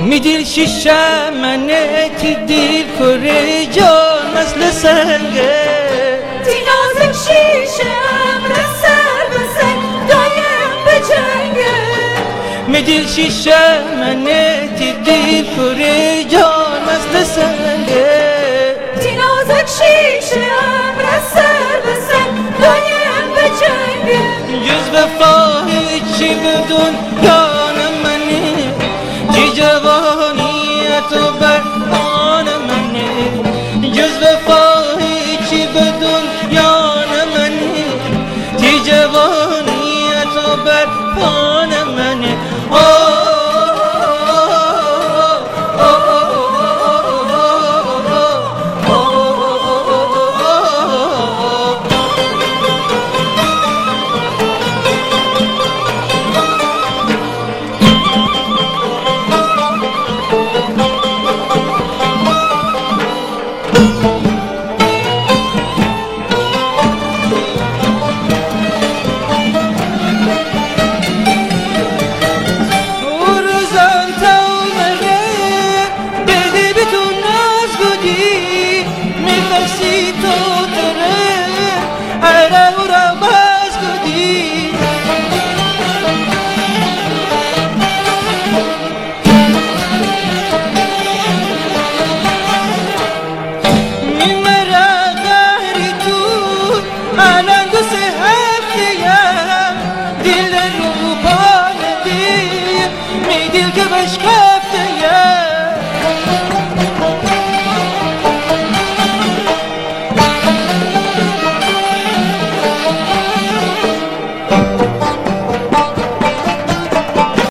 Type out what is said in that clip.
میدیل شیشه منتی دیل کره جان مثل سنگه تی نازک شیشه امر سر به سر دایم به جنگه میدیل شیشه منتی دیل کره جان مثل سنگه تی نازک شیشه امر سر به سر دایم به جنگه جز وفا هیچی بدون یان منی چی جوانیت و بران منی جز وفا هیچی بدون یان منی چی جوانیت و بران منی Dil que